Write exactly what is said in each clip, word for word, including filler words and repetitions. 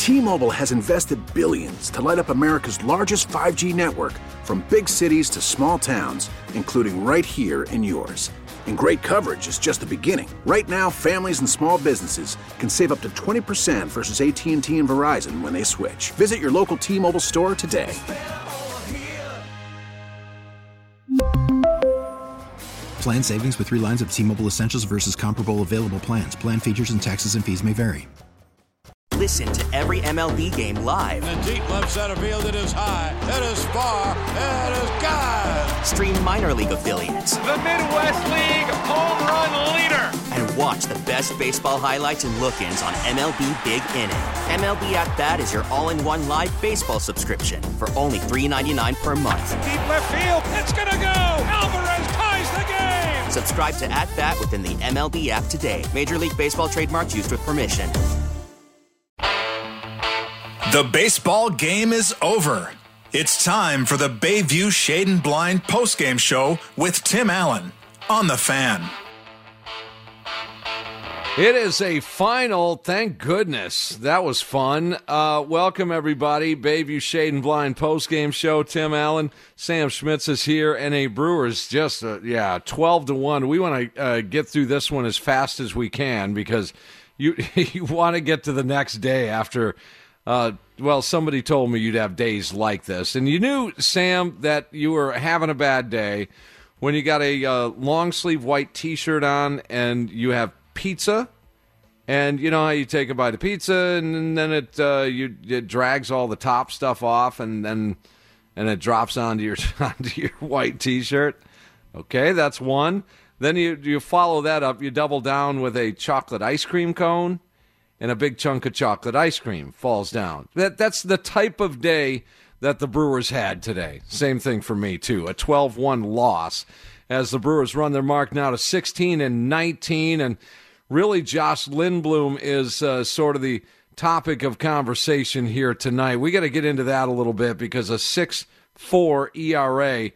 T-Mobile has invested billions to light up America's largest five G network, from big cities to small towns, including right here in yours. And great coverage is just the beginning. Right now, families and small businesses can save up to twenty percent versus A T and T and Verizon when they switch. Visit your local T-Mobile store today. Plan savings with three lines of T-Mobile Essentials versus comparable available plans. Plan features and taxes and fees may vary. Listen to every M L B game live. In the deep left center field, it is high, it is far, it is gone. Stream minor league affiliates. The Midwest League home run leader. And watch the best baseball highlights and look-ins on M L B Big Inning. M L B At Bat is your all-in-one live baseball subscription for only three dollars and ninety-nine cents per month. Deep left field, it's gonna go. Alvarez ties the game. Subscribe to At Bat within the M L B app today. Major League Baseball trademarks used with permission. The baseball game is over. It's time for the Bayview Shade and Blind postgame show with Tim Allen on The Fan. It is a final, thank goodness. That was fun. Uh, welcome, everybody. Bayview Shade and Blind postgame show. Tim Allen, Sam Schmitz is here, and a Brewers just, uh, yeah, twelve to one. We want to uh, get through this one as fast as we can because you, you want to get to the next day after, uh, well, somebody told me you'd have days like this. And you knew, Sam, that you were having a bad day when you got a uh, long-sleeve white T-shirt on and you have pizza, and you know how you take a bite of pizza, and then it uh, you it drags all the top stuff off, and then and it drops onto your onto your white T-shirt. Okay, that's one. Then you you follow that up. You double down with a chocolate ice cream cone, and a big chunk of chocolate ice cream falls down. That that's the type of day that the Brewers had today. Same thing for me too. A twelve one loss as the Brewers run their mark now to sixteen and nineteen, and really, Josh Lindblom is uh, sort of the topic of conversation here tonight. We got to get into that a little bit because a six four E R A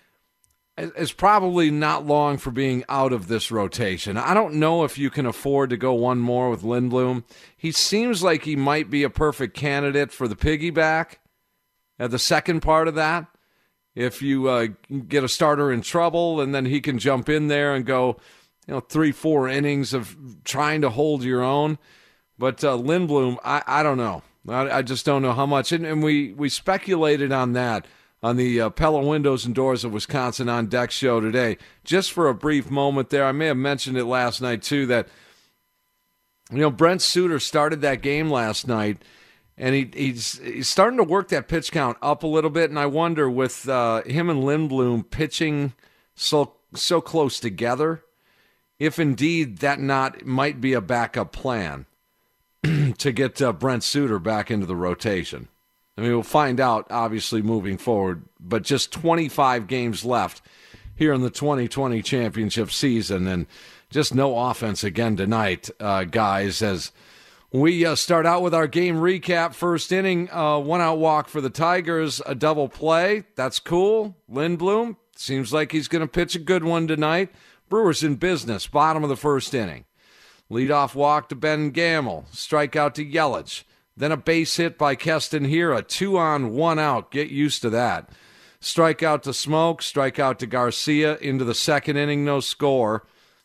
is probably not long for being out of this rotation. I don't know if you can afford to go one more with Lindblom. He seems like he might be a perfect candidate for the piggyback at the second part of that. If you uh, get a starter in trouble, and then he can jump in there and go, you know, three, four innings of trying to hold your own. But uh, Lindblom, I, I don't know. I, I just don't know how much. And, and we, we speculated on that on the uh, Pella Windows and Doors of Wisconsin On Deck show today. Just for a brief moment there, I may have mentioned it last night too, that, you know, Brent Suter started that game last night, and he, he's, he's starting to work that pitch count up a little bit. And I wonder, with uh, him and Lindblom pitching so so close together, if indeed that not might be a backup plan to get uh, Brent Suter back into the rotation. I mean, we'll find out, obviously, moving forward, but just twenty-five games left here in the twenty twenty championship season, and just no offense again tonight, uh, guys, as we uh, start out with our game recap. First inning, uh, one-out walk for the Tigers, a double play. That's cool. Lindblom, seems like he's going to pitch a good one tonight. Brewers in business, bottom of the first inning. Leadoff walk to Ben Gamel. Strikeout to Yelich. Then a base hit by Keston Hiura. Two on, one out. Get used to that. Strikeout to Smoke. Strikeout to Garcia. Into the second inning, no score.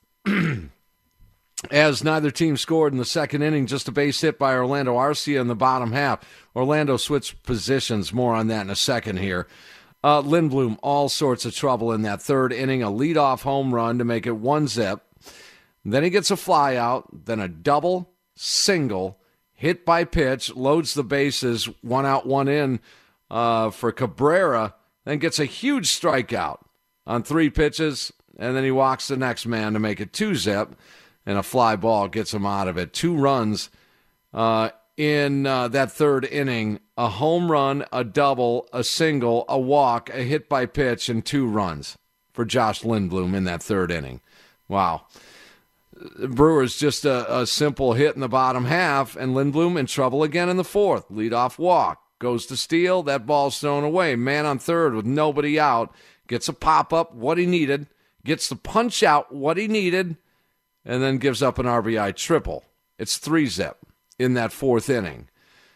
As neither team scored in the second inning, just a base hit by Orlando Arcia in the bottom half. Orlando switched positions. More on that in a second here. Uh, Lindblom, all sorts of trouble in that third inning. A leadoff home run to make it one zip. Then he gets a fly out, then a double, single, hit by pitch, loads the bases, one out, one in uh, for Cabrera, then gets a huge strikeout on three pitches, and then he walks the next man to make it two zip, and a fly ball gets him out of it. Two runs uh, in uh, that third inning. A home run, a double, a single, a walk, a hit by pitch, and two runs for Josh Lindblom in that third inning. Wow. Brewers just a, a simple hit in the bottom half, and Lindblom in trouble again in the fourth. Leadoff walk. Goes to steal. That ball's thrown away. Man on third with nobody out. Gets a pop-up, what he needed. Gets the punch out, what he needed. And then gives up an R B I triple. It's three zip in that fourth inning.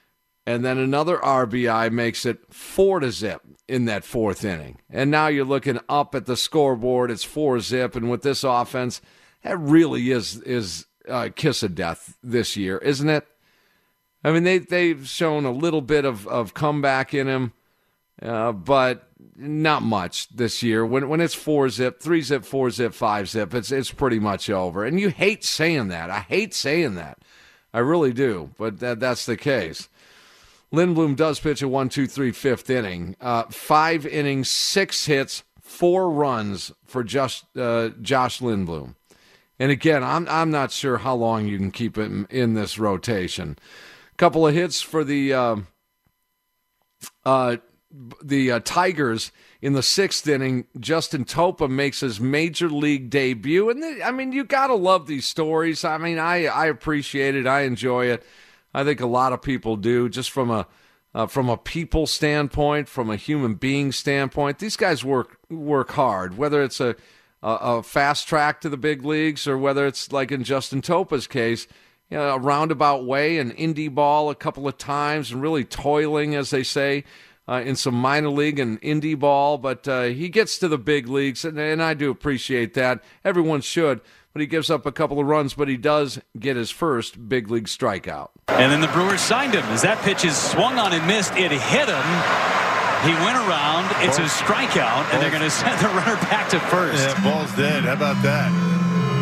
And then another R B I makes it four to zip in that fourth inning. And now you're looking up at the scoreboard. It's four zip. And with this offense, that really is is a kiss of death this year, isn't it? I mean, they, they've shown a little bit of, of comeback in him, uh, but not much this year. When when it's four zip, three zip, four zip, five zip, it's it's pretty much over. And you hate saying that. I hate saying that. I really do, but that that's the case. Lindblom does pitch a one two three fifth inning. Uh, five innings, six hits, four runs for just, uh, Josh Lindblom. And again, I'm I'm not sure how long you can keep him in this rotation. Couple of hits for the uh, uh, the uh, Tigers in the sixth inning. Justin Topa makes his major league debut, and they, I mean, you gotta love these stories. I mean, I I appreciate it. I enjoy it. I think a lot of people do, just from a uh, from a people standpoint, from a human being standpoint. These guys work work hard, whether it's a a, a fast track to the big leagues or whether it's like in Justin Topa's case. You know, a roundabout way, an indie ball a couple of times, and really toiling, as they say, uh, in some minor league and indie ball. But uh, he gets to the big leagues, and, and I do appreciate that. Everyone should. But he gives up a couple of runs, but he does get his first big league strikeout. And then the Brewers signed him. As that pitch is swung on and missed, it hit him. He went around. It's a strikeout, and they're going to send the runner back to first. Yeah, ball's dead. How about that?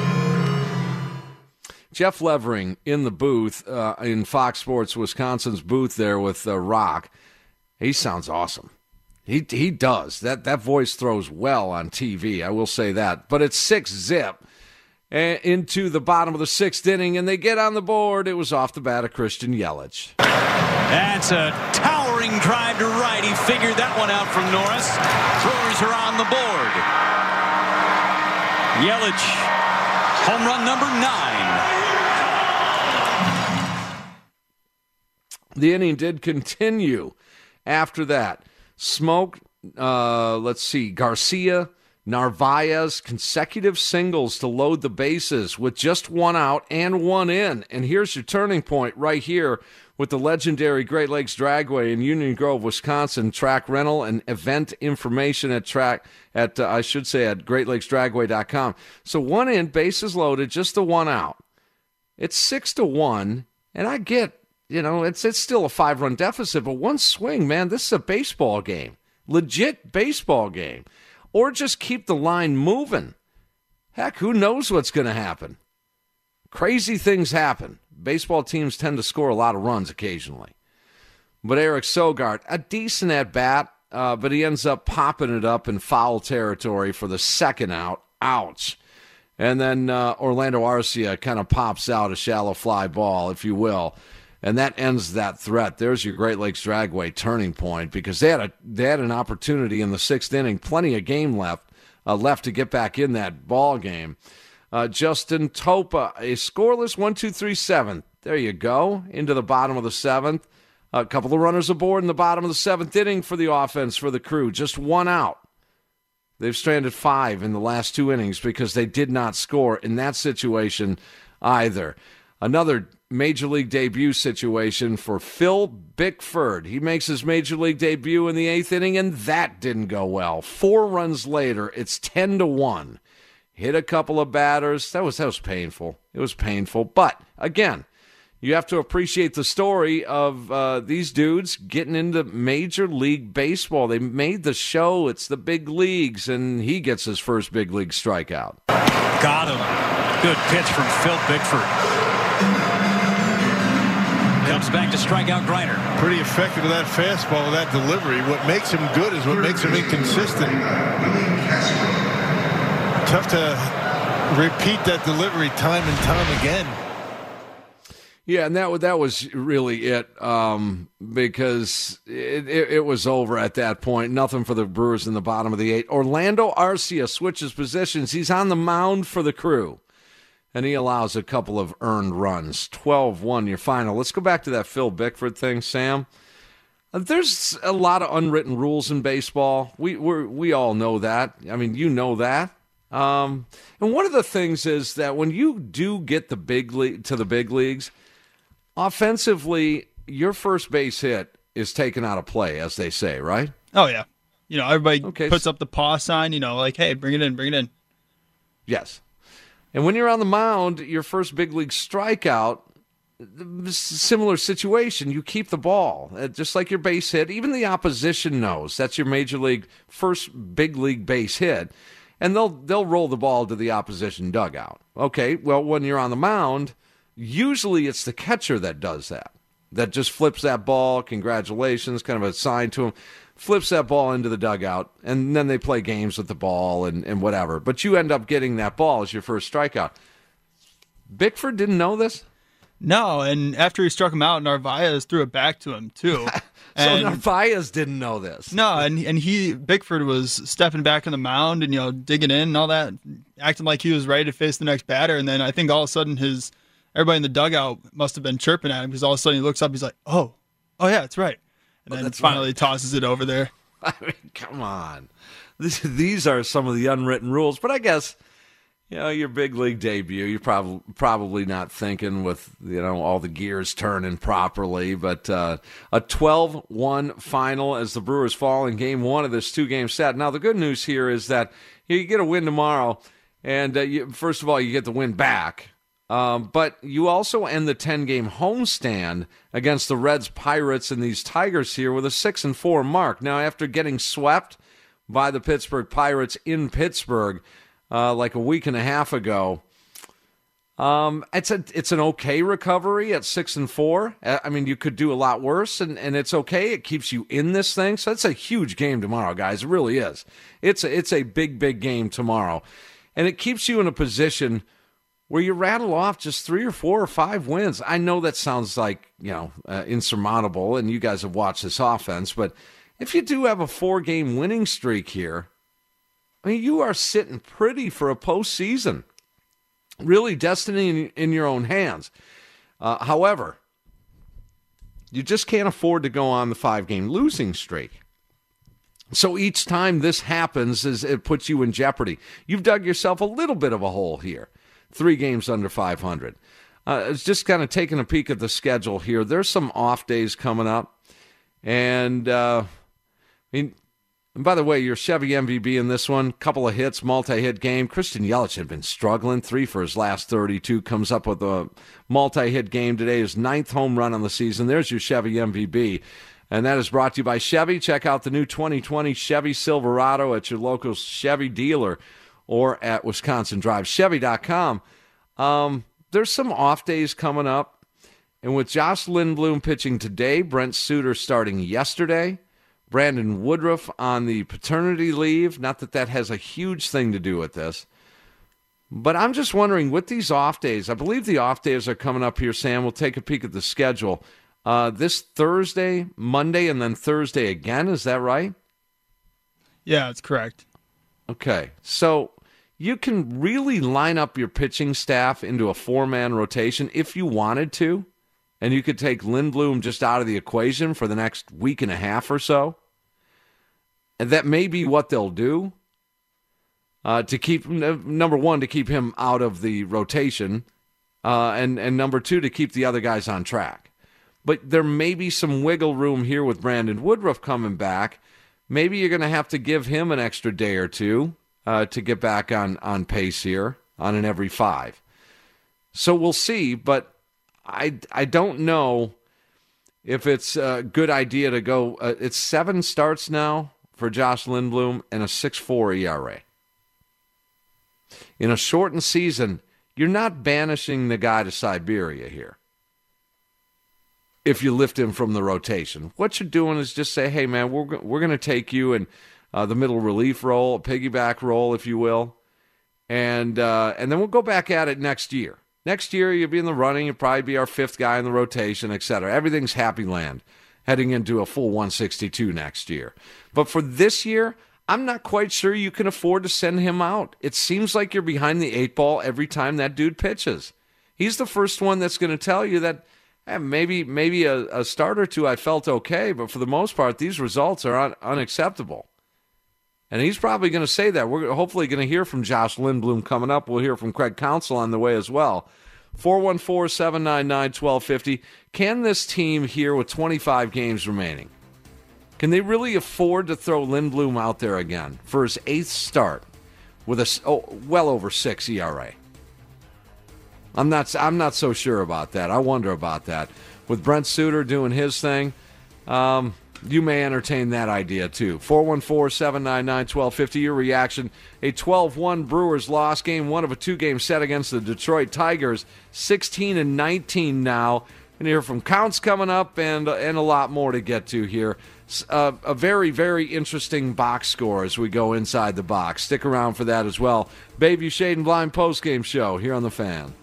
Jeff Levering in the booth, uh, in Fox Sports Wisconsin's booth there with uh, Rock. He sounds awesome. He he does. That that voice throws well on T V, I will say that. But it's six zip uh, into the bottom of the sixth inning, and they get on the board. It was off the bat of Christian Yelich. That's a towering drive to right. He figured that one out from Norris. Brewers are on the board. Yelich, home run number nine. The inning did continue after that. Smoke, uh, let's see, Garcia, Narvaez, consecutive singles to load the bases with just one out and one in. And here's your turning point right here with the legendary Great Lakes Dragway in Union Grove, Wisconsin. Track rental and event information at track at uh, I should say at great lakes dragway dot com. So one in, bases loaded, just the one out. It's six to one, and I get. You know, it's it's still a five-run deficit, but one swing, man, this is a baseball game. Legit baseball game. Or just keep the line moving. Heck, who knows what's going to happen? Crazy things happen. Baseball teams tend to score a lot of runs occasionally. But Eric Sogard, a decent at-bat, uh, but he ends up popping it up in foul territory for the second out. Ouch. And then uh, Orlando Arcia kind of pops out a shallow fly ball, if you will. And that ends that threat. There's your Great Lakes Dragway turning point because they had a they had an opportunity in the sixth inning, plenty of game left uh, left to get back in that ball game. Uh, Justin Topa, a scoreless one two three seventh. There you go, into the bottom of the seventh. A couple of runners aboard in the bottom of the seventh inning for the offense for the Crew. Just one out. They've stranded five in the last two innings because they did not score in that situation either. Another Major League debut situation for Phil Bickford. He makes his Major League debut in the eighth inning, and that didn't go well. Four runs later, it's ten to one. Hit a couple of batters. That was that was painful. It was painful. But, again, you have to appreciate the story of uh, these dudes getting into Major League Baseball. They made the show. It's the big leagues, and he gets his first big league strikeout. Got him. Good pitch from Phil Bickford. Comes back to strike out Griner. Pretty effective with that fastball, with that delivery. What makes him good is what makes him inconsistent. Tough to repeat that delivery time and time again. Yeah, and that that was really it, um, because it, it, it was over at that point. Nothing for the Brewers in the bottom of the eighth. Orlando Arcia switches positions. He's on the mound for the Crew. And he allows a couple of earned runs. twelve one, your final. Let's go back to that Phil Bickford thing, Sam. There's a lot of unwritten rules in baseball. We we we all know that. I mean, you know that. Um, and one of the things is that when you do get the big league to the big leagues, offensively, your first base hit is taken out of play, as they say, right? Oh, yeah. You know, everybody okay. puts up the paw sign, you know, like, hey, bring it in, bring it in. Yes. And when you're on the mound, your first big league strikeout, similar situation, you keep the ball, just like your base hit. Even the opposition knows that's your major league first big league base hit, and they'll they'll roll the ball to the opposition dugout. Okay, well, when you're on the mound, usually it's the catcher that does that, that just flips that ball, congratulations, kind of a sign to him, flips that ball into the dugout, and then they play games with the ball and, and whatever. But you end up getting that ball as your first strikeout. Bickford didn't know this? No, and after he struck him out, Narvaez threw it back to him, too. so and, Narvaez didn't know this? No, and and he, Bickford was stepping back on the mound and, you know, digging in and all that, acting like he was ready to face the next batter, and then I think all of a sudden his, everybody in the dugout must have been chirping at him, because all of a sudden he looks up, he's like, oh, oh yeah, that's right. And oh, then finally right. tosses it over there. I mean, come on. This, these are some of the unwritten rules, but I guess, you know, your big league debut, you're probably probably not thinking with, you know, all the gears turning properly, but uh, a twelve one final as the Brewers fall in game one of this two-game set. Now, the good news here is that you get a win tomorrow, and uh, you, first of all, you get the win back, um, but you also end the ten-game homestand against the Reds, Pirates, and these Tigers here with a six and four mark. Now, after getting swept by the Pittsburgh Pirates in Pittsburgh, Uh, like a week and a half ago. Um, it's a it's an okay recovery at six and four. I mean, you could do a lot worse, and, and it's okay. It keeps you in this thing. So it's a huge game tomorrow, guys. It really is. It's a, it's a big, big game tomorrow, and it keeps you in a position where you rattle off just three or four or five wins. I know that sounds like, you know, uh, insurmountable, and you guys have watched this offense, but if you do have a four-game winning streak here, I mean, you are sitting pretty for a postseason. Really, destiny in, in your own hands. Uh, however, you just can't afford to go on the five-game losing streak. So each time this happens, is it puts you in jeopardy. You've dug yourself a little bit of a hole here. Three games under five hundred. Uh, it's just kind of taking a peek at the schedule here. There's some off days coming up. And, uh, I mean... And by the way, your Chevy M V B in this one, couple of hits, multi-hit game. Christian Yelich had been struggling, three for his last thirty-two, comes up with a multi-hit game today, his ninth home run on the season. There's your Chevy M V B. And that is brought to you by Chevy. Check out the new twenty twenty Chevy Silverado at your local Chevy dealer or at Wisconsin Drive Chevy dot com. Um, there's some off days coming up. And with Josh Lindblom pitching today, Brent Suter starting yesterday, Brandon Woodruff on the paternity leave. Not that that has a huge thing to do with this. But I'm just wondering, with these off days, I believe the off days are coming up here, Sam. We'll take a peek at the schedule. Uh, this Thursday, Monday, and then Thursday again. Is that right? Yeah, that's correct. Okay. So you can really line up your pitching staff into a four-man rotation if you wanted to, and you could take Lindblom just out of the equation for the next week and a half or so. And that may be what they'll do uh, to keep, number one, to keep him out of the rotation, uh, and, and number two, to keep the other guys on track. But there may be some wiggle room here with Brandon Woodruff coming back. Maybe you're going to have to give him an extra day or two uh, to get back on, on pace here on an every five. So we'll see, but I, I don't know if it's a good idea to go. Uh, it's seven starts now for Josh Lindblom and a six point four E R A. In a shortened season, you're not banishing the guy to Siberia here if you lift him from the rotation. What you're doing is just say, hey, man, we're, we're going to take you in uh, the middle relief role, a piggyback role, if you will, and uh, and then we'll go back at it next year. Next year, you'll be in the running. You'll probably be our fifth guy in the rotation, et cetera. Everything's happy land heading into a full one sixty-two next year. But for this year, I'm not quite sure you can afford to send him out. It seems like you're behind the eight ball every time that dude pitches. He's the first one that's going to tell you that eh, maybe maybe a, a start or two I felt okay, but for the most part, these results are un- unacceptable. And he's probably going to say that. We're hopefully going to hear from Josh Lindblom coming up. We'll hear from Craig Counsell on the way as well. four one four, seven nine nine, one two five zero. Can this team here with twenty-five games remaining, can they really afford to throw Lindblom out there again for his eighth start with a oh, well over six E R A? I'm not I'm not so sure about that. I wonder about that. With Brent Suter doing his thing, um, you may entertain that idea too. four one four, seven nine nine, one two five zero. Your reaction. A twelve one Brewers loss, game one of a two-game set against the Detroit Tigers. sixteen and nineteen now. And hear from counts coming up and, and a lot more to get to here. Uh, a very, very interesting box score as we go inside the box. Stick around for that as well. Bayview Shade and Blind postgame show here on The Fan.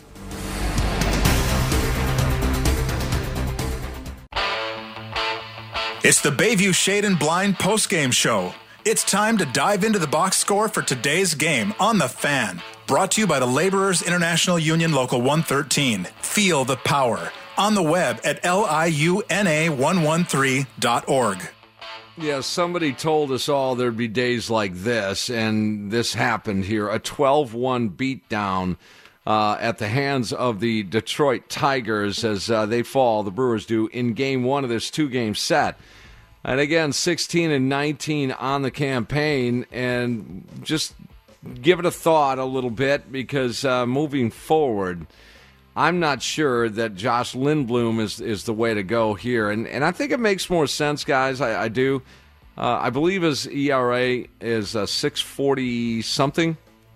It's the Bayview Shade and Blind postgame show. It's time to dive into the box score for today's game on The Fan. Brought to you by the Laborers International Union Local one thirteen. Feel the power. On the web at liuna one one three dot org. Yeah, somebody told us all there'd be days like this, and this happened here. A twelve one beatdown uh, at the hands of the Detroit Tigers as uh, they fall, the Brewers do, in game one of this two-game set. And again, sixteen and nineteen on the campaign, and just give it a thought a little bit because uh, moving forward, I'm not sure that Josh Lindblom is, is the way to go here. And and I think it makes more sense, guys. I, I do. Uh, I believe his E R A is uh, six forty something.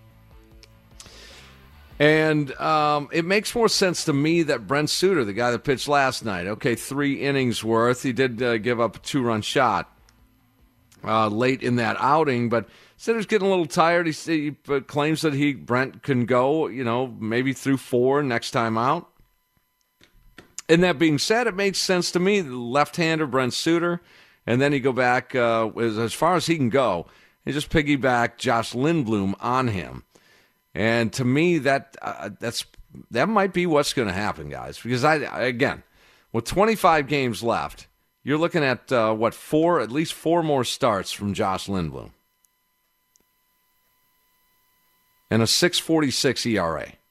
And um, it makes more sense to me that Brent Suter, the guy that pitched last night, okay, three innings worth. He did uh, give up a two-run shot uh, late in that outing, but Sutter's getting a little tired. He, he uh, claims that he Brent can go, you know, maybe through four next time out. And that being said, it makes sense to me, the left-hander Brent Suter, and then you go back uh, as, as far as he can go, and just piggyback Josh Lindblom on him. And to me, that uh, that's that might be what's going to happen, guys. Because, I again, with twenty-five games left, you're looking at, uh, what, four, at least four more starts from Josh Lindblom. And a six forty-six E R A.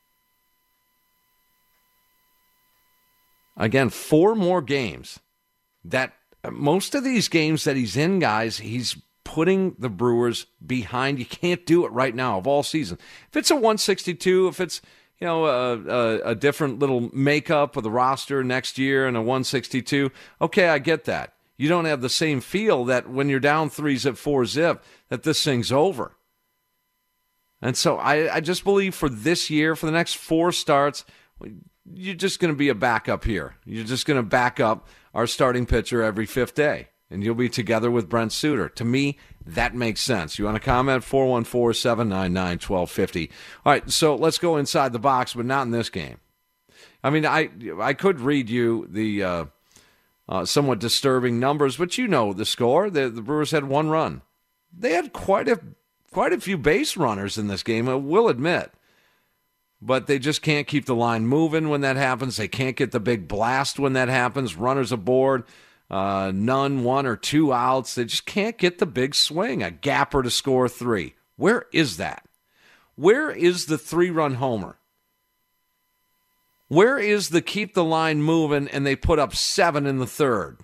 Again, four more games. That most of these games that he's in, guys, he's putting the Brewers behind. You can't do it right now of all season. If it's a one sixty-two, if it's, you know, a, a, a different little makeup of the roster next year and a one sixty-two, okay, I get that. You don't have the same feel that when you're down three zip, four zip, that this thing's over. And so I, I just believe for this year, for the next four starts, you're just going to be a backup here. You're just going to back up our starting pitcher every fifth day. And you'll be together with Brent Suter. To me, that makes sense. You want to comment? four one four, seven nine nine, one two five zero. All right, so let's go inside the box, but not in this game. I mean, I I could read you the uh, uh, somewhat disturbing numbers, but you know the score. The, the Brewers had one run. They had quite a quite a few base runners in this game, I will admit. But they just can't keep the line moving when that happens. They can't get the big blast when that happens. Runners aboard. Uh, none, one or two outs. They just can't get the big swing. A gapper to score three. Where is that? Where is the three-run homer? Where is the keep the line moving and they put up seven in the third?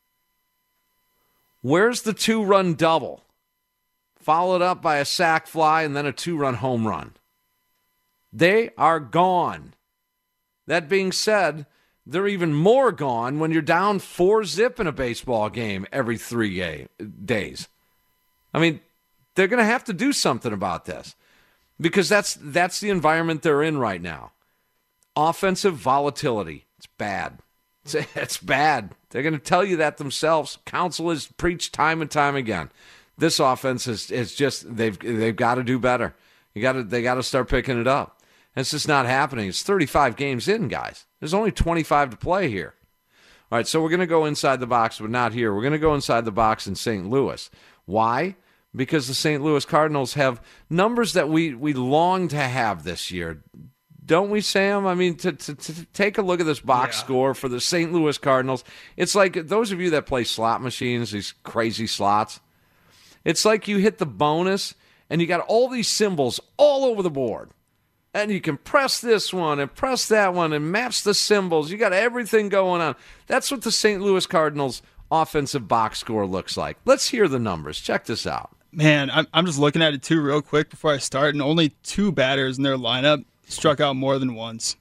Where's the two-run double? Followed up by a sac fly and then a two-run home run. They are gone. That being said, they're even more gone when you're down four zip in a baseball game every three gay, days. I mean, they're going to have to do something about this because that's that's the environment they're in right now. Offensive volatility. It's bad. It's, it's bad. They're going to tell you that themselves. Counsel has preached time and time again. This offense is, is just, they've they've got to do better. You got to They got to start picking it up. It's just not happening. It's thirty-five games in, guys. There's only twenty-five to play here. All right, so we're going to go inside the box, but not here. We're going to go inside the box in Saint Louis. Why? Because the Saint Louis Cardinals have numbers that we, we long to have this year. Don't we, Sam? I mean, to, to, to take a look at this box yeah. score for the Saint Louis Cardinals, it's like those of you that play slot machines, these crazy slots, it's like you hit the bonus and you got all these symbols all over the board. And you can press this one and press that one and match the symbols. You got everything going on. That's what the Saint Louis Cardinals offensive box score looks like. Let's hear the numbers. Check this out. Man, I'm I'm just looking at it too real quick before I start, and only two batters in their lineup struck out more than once.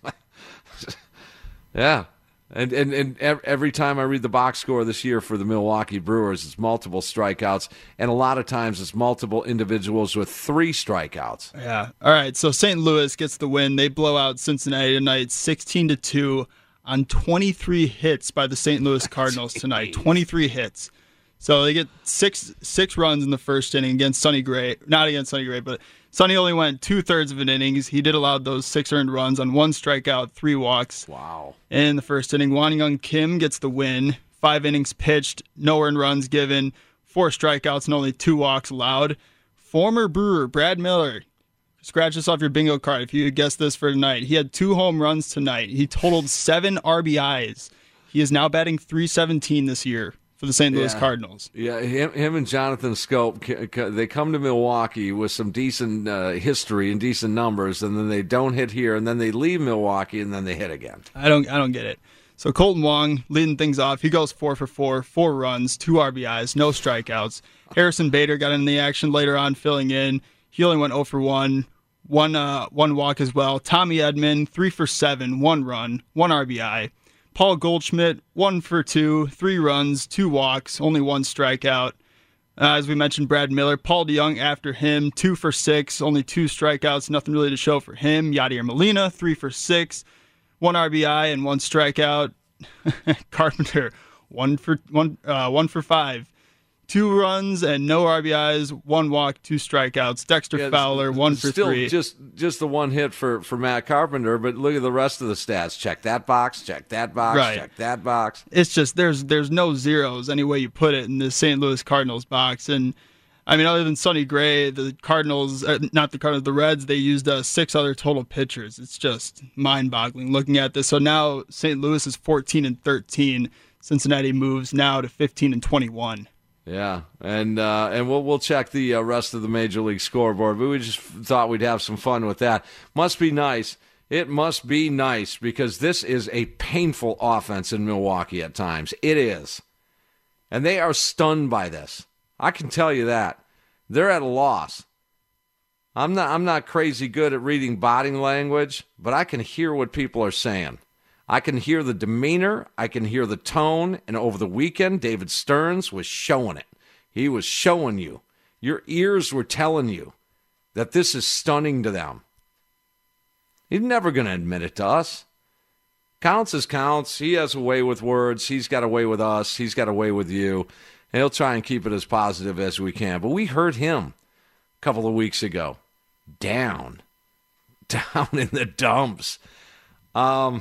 Yeah. And, and and every time I read the box score this year for the Milwaukee Brewers, it's multiple strikeouts, and a lot of times it's multiple individuals with three strikeouts. Yeah. All right, so Saint Louis gets the win. They blow out Cincinnati tonight sixteen to two on twenty-three hits by the Saint Louis Cardinals tonight. twenty-three hits. So they get six six runs in the first inning against Sonny Gray. Not against Sonny Gray, but Sonny only went two-thirds of an innings. He did allow those six earned runs on one strikeout, three walks. Wow. In the first inning, Won Young Kim gets the win. Five innings pitched, no earned runs given, four strikeouts, and only two walks allowed. Former Brewer Brad Miller, scratch this off your bingo card if you guessed this for tonight. He had two home runs tonight. He totaled seven R B Is. He is now batting three seventeen this year for the Saint Louis yeah. Cardinals. Yeah, him, him and Jonathan Scope, they come to Milwaukee with some decent uh, history and decent numbers, and then they don't hit here, and then they leave Milwaukee, and then they hit again. I don't I don't get it. So Colton Wong leading things off. He goes four for four, four runs, two R B Is, no strikeouts. Harrison Bader got in the action later on, filling in. He only went zero for one, one, uh, one walk as well. Tommy Edman, three for seven, one run, one R B I. Paul Goldschmidt, one for two, three runs, two walks, only one strikeout. Uh, as we mentioned, Brad Miller. Paul DeYoung after him, two for six, only two strikeouts, nothing really to show for him. Yadier Molina, three for six, one R B I and one strikeout. Carpenter, one for one, uh, one for five, two runs and no R B Is, one walk, two strikeouts. Dexter yeah, Fowler, one for still three. Just just the one hit for, for Matt Carpenter, but look at the rest of the stats. Check that box, check that box, Right. check that box. It's just there's there's no zeros any way you put it in the Saint Louis Cardinals box. And I mean, other than Sonny Gray, the Cardinals, uh, not the Cardinals, the Reds, they used uh, six other total pitchers. It's just mind-boggling looking at this. So now Saint Louis is fourteen and thirteen. Cincinnati moves now to fifteen and twenty-one. Yeah, and uh, and we'll we'll check the uh, rest of the Major League scoreboard, but we just thought we'd have some fun with that. Must be nice. It must be nice because this is a painful offense in Milwaukee at times. It is. And they are stunned by this. I can tell you that. They're at a loss. I'm not I'm not crazy good at reading body language, but I can hear what people are saying. I can hear the demeanor, I can hear the tone, and over the weekend, David Stearns was showing it. He was showing you. Your ears were telling you that this is stunning to them. He's never going to admit it to us. Counts as counts. He has a way with words. He's got a way with us. He's got a way with you. And he'll try and keep it as positive as we can. But we heard him a couple of weeks ago. Down. Down in the dumps. Um...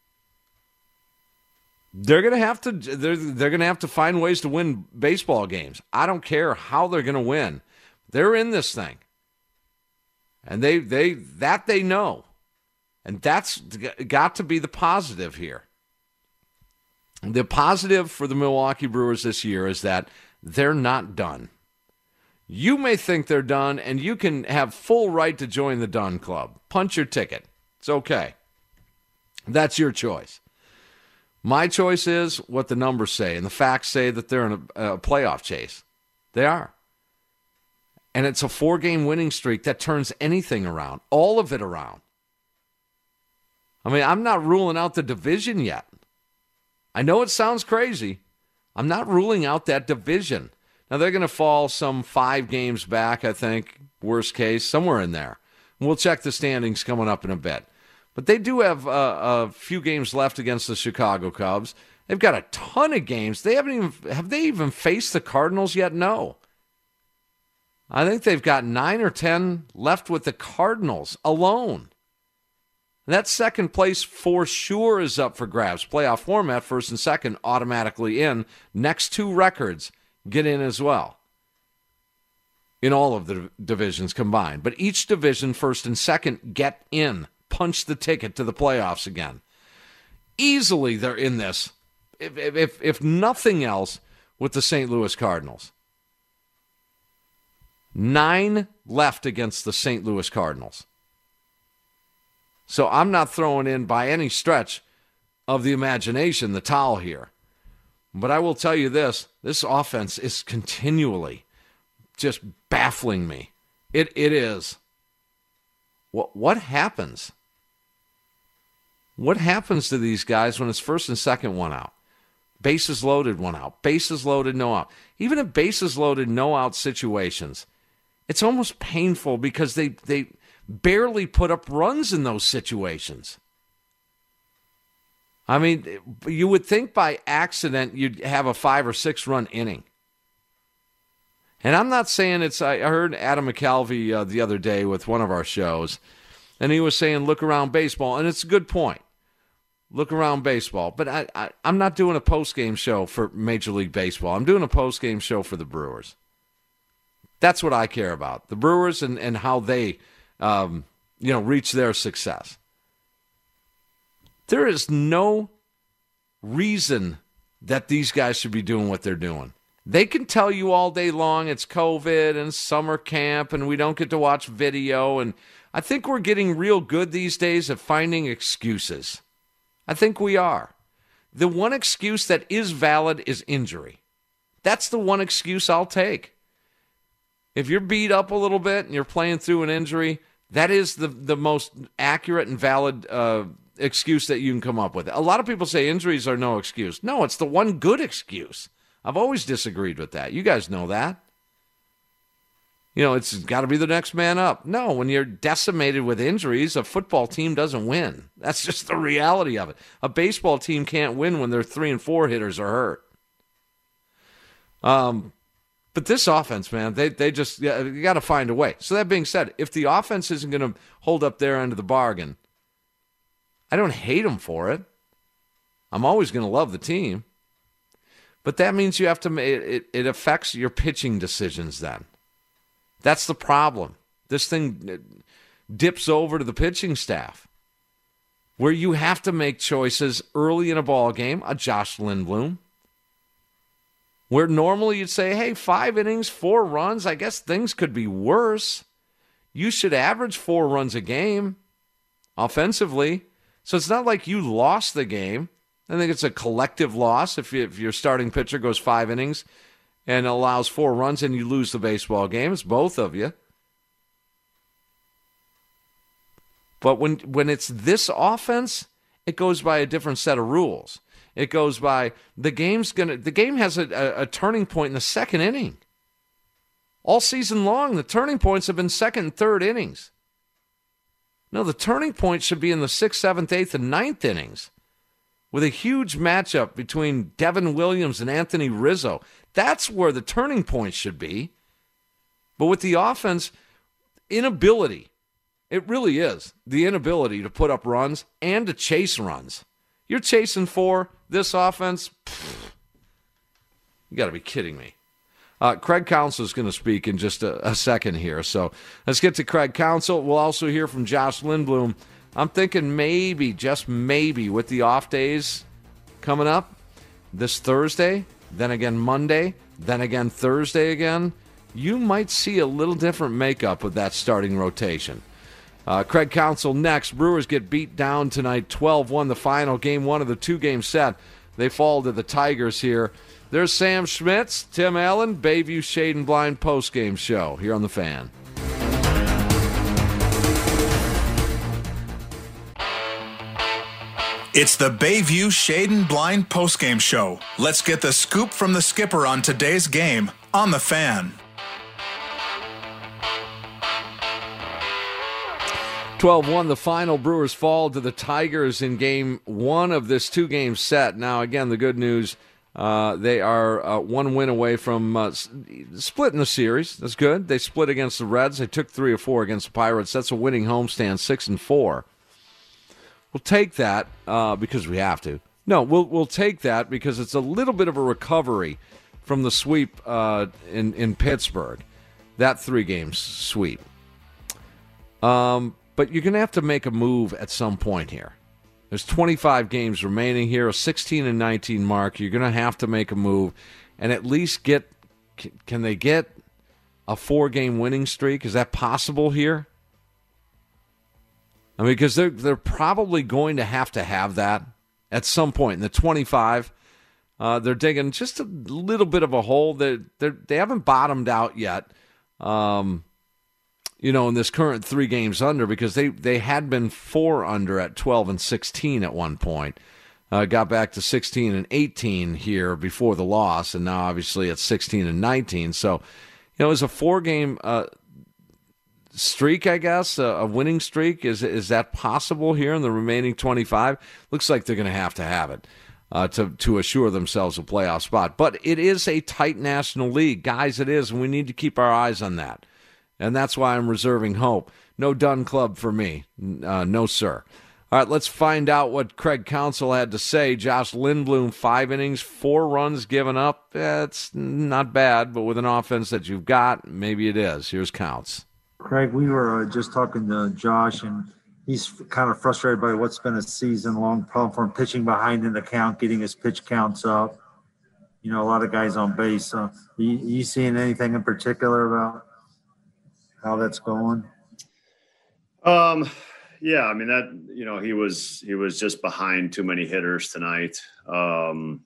They're gonna have to. They're they're gonna have to find ways to win baseball games. I don't care how they're gonna win. They're in this thing, and they they that they know, and that's got to be the positive here. The positive for the Milwaukee Brewers this year is that they're not done. You may think they're done, and you can have full right to join the Done Club. Punch your ticket. It's okay. That's your choice. My choice is what the numbers say, and the facts say that they're in a, a playoff chase. They are. And it's a four-game winning streak that turns anything around, all of it around. I mean, I'm not ruling out the division yet. I know it sounds crazy. I'm not ruling out that division. Now, they're going to fall some five games back, I think, worst case, somewhere in there. We'll check the standings coming up in a bit. But they do have uh, a few games left against the Chicago Cubs. They've got a ton of games. They haven't even have they even faced the Cardinals yet? No. I think they've got nine or ten left with the Cardinals alone. That second place for sure is up for grabs. Playoff format, first and second automatically in. Next two records get in as well. In all of the divisions combined. But each division, first and second, get in. Punch the ticket to the playoffs again. Easily they're in this, if, if, if nothing else, with the Saint Louis Cardinals. Nine left against the Saint Louis Cardinals. So I'm not throwing in by any stretch of the imagination the towel here. But I will tell you this, this offense is continually just baffling me. It It is. What, what happens? What happens to these guys when it's first and second, one out? Bases loaded, one out. Bases loaded, no out. Even in bases loaded, no out situations, it's almost painful because they, they barely put up runs in those situations. I mean, you would think by accident you'd have a five or six run inning. And I'm not saying it's, I heard Adam McCalvey uh, the other day with one of our shows, and he was saying look around baseball, and it's a good point. Look around baseball. But I, I, I'm not doing a post-game show for Major League Baseball. I'm doing a post-game show for the Brewers. That's what I care about, the Brewers and, and how they um, you know, reach their success. There is no reason that these guys should be doing what they're doing. They can tell you all day long it's COVID and summer camp and we don't get to watch video. And I think we're getting real good these days at finding excuses. I think we are. The one excuse that is valid is injury. That's the one excuse I'll take. If you're beat up a little bit and you're playing through an injury, that is the, the most accurate and valid uh, excuse that you can come up with. A lot of people say injuries are no excuse. No, it's the one good excuse. I've always disagreed with that. You guys know that. You know, it's got to be the next man up. No, when you're decimated with injuries, a football team doesn't win. That's just the reality of it. A baseball team can't win when their three and four hitters are hurt. Um, but this offense, man, they they just yeah, you got to find a way. So that being said, if the offense isn't going to hold up their end of the bargain, I don't hate them for it. I'm always going to love the team. But that means you have to, it, it affects your pitching decisions then. That's the problem. This thing dips over to the pitching staff, where you have to make choices early in a ball game, a Josh Lindblom, where normally you'd say, hey, five innings, four runs, I guess things could be worse. You should average four runs a game offensively. So it's not like you lost the game. I think it's a collective loss if, you, if your starting pitcher goes five innings and allows four runs and you lose the baseball game. It's both of you. But when when it's this offense, it goes by a different set of rules. It goes by the game's gonna the game has a, a, a turning point in the second inning. All season long, the turning points have been second and third innings. No, the turning point should be in the sixth, seventh, eighth, and ninth innings, with a huge matchup between Devin Williams and Anthony Rizzo. That's where the turning point should be. But with the offense, inability, it really is, the inability to put up runs and to chase runs. You're chasing four, this offense, pfft, you got to be kidding me. Uh, Craig Counsell is going to speak in just a, a second here. So let's get to Craig Counsell. We'll also hear from Josh Lindblom. I'm thinking maybe, just maybe, with the off days coming up this Thursday, then again Monday, then again Thursday again, you might see a little different makeup of that starting rotation. Uh, Craig Counsell next. Brewers get beat down tonight, twelve one the final, game one of the two-game set. They fall to the Tigers here. There's Sam Schmitz, Tim Allen, Bayview Shade and Blind postgame show here on The Fan. It's the Bayview Shade and Blind postgame show. Let's get the scoop from the skipper on today's game on The Fan. twelve one the final. Brewers fall to the Tigers in game one of this two-game set. Now, again, the good news, uh, they are uh, one win away from uh, splitting the series. That's good. They split against the Reds. They took three or four against the Pirates. That's a winning homestand, six and four. We'll take that uh, because we have to. No, we'll we'll take that because it's a little bit of a recovery from the sweep uh, in in Pittsburgh, that three-game sweep. Um, but you're going to have to make a move at some point here. There's twenty-five games remaining here, a sixteen and nineteen mark. You're going to have to make a move and at least get. Can they get a four-game winning streak? Is that possible here? I mean, because they're, they're probably going to have to have that at some point in the twenty-five. Uh, they're digging just a little bit of a hole. They they haven't bottomed out yet, um, you know, in this current three games under, because they, they had been four under at twelve and sixteen at one point. Uh, got back to sixteen and eighteen here before the loss, and now obviously it's sixteen and nineteen. So, you know, it was a four-game uh, streak, I guess, a, a winning streak. Is is that possible here in the remaining twenty-five? Looks like they're going to have to have it. Uh, to, to assure themselves a playoff spot. But it is a tight National League. Guys, it is, and we need to keep our eyes on that. And that's why I'm reserving hope. No done club for me. Uh, no, sir. All right, let's find out what Craig Counsell had to say. Josh Lindblom, five innings, four runs given up. That's not bad, but with an offense that you've got, maybe it is. Here's Counts. Craig, we were uh, just talking to Josh, and he's kind of frustrated by what's been a season-long problem for him, pitching behind in the count, getting his pitch counts up. You know, a lot of guys on base. Uh, you, you seeing anything in particular about how that's going? Um, yeah, I mean that. You know, he was he was just behind too many hitters tonight, um,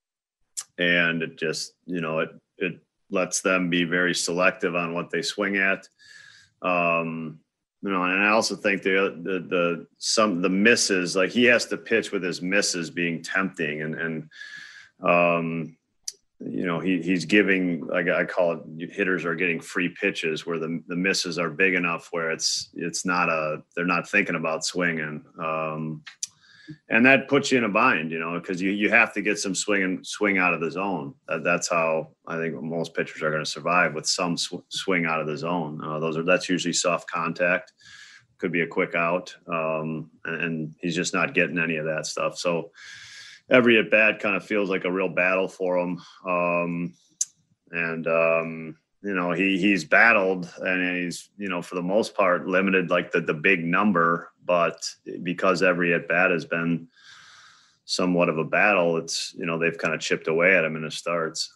and it just you know it it lets them be very selective on what they swing at. Um, You know, and I also think the, the the some the misses, like he has to pitch with his misses being tempting, and and um, you know he he's giving, like I call it, hitters are getting free pitches where the the misses are big enough where it's it's not a they're not thinking about swinging, um, and that puts you in a bind, you know, because you you have to get some swing and swing out of the zone. That, that's how I think most pitchers are going to survive, with some sw- swing out of the zone. Uh, those are that's usually soft contact, could be a quick out, um, and, and he's just not getting any of that stuff. So every at bat kind of feels like a real battle for him, um, and um, you know he he's battled, and he's you know for the most part limited like the the big number. But because every at bat has been somewhat of a battle, it's, you know, they've kind of chipped away at him in his starts.